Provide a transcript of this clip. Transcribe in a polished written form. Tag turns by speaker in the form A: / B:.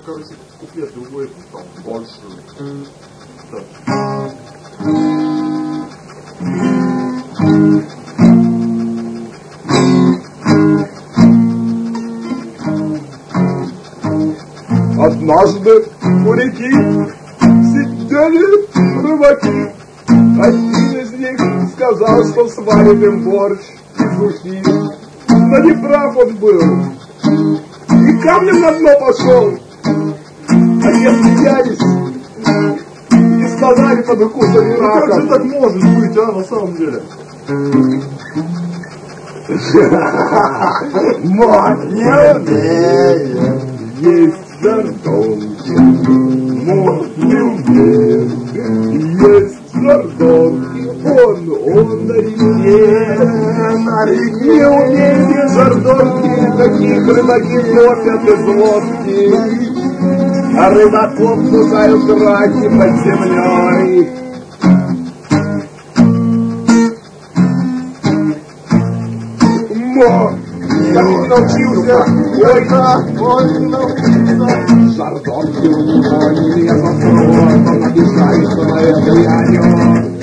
A: короче, куплет другой, там, больше. Так. Однажды у реки сидели рыбаки. Один из них сказал, что сварит им борщ из ухи. Но не прав он был, и камнем на дно пошел. А те смеялись и сказали под укусом рака.
B: Как же так может быть, а, на самом деле?
A: Мать не умеет есть жардонки, мать не умеет есть жардонки, он на реке не умеет есть жардонки, таких рыбаки топят из лодки, а рыбаков кусают раки под землей. Как не научился, ой, не научился. Жардонки у него не лезут в рот, он обижается на это, я не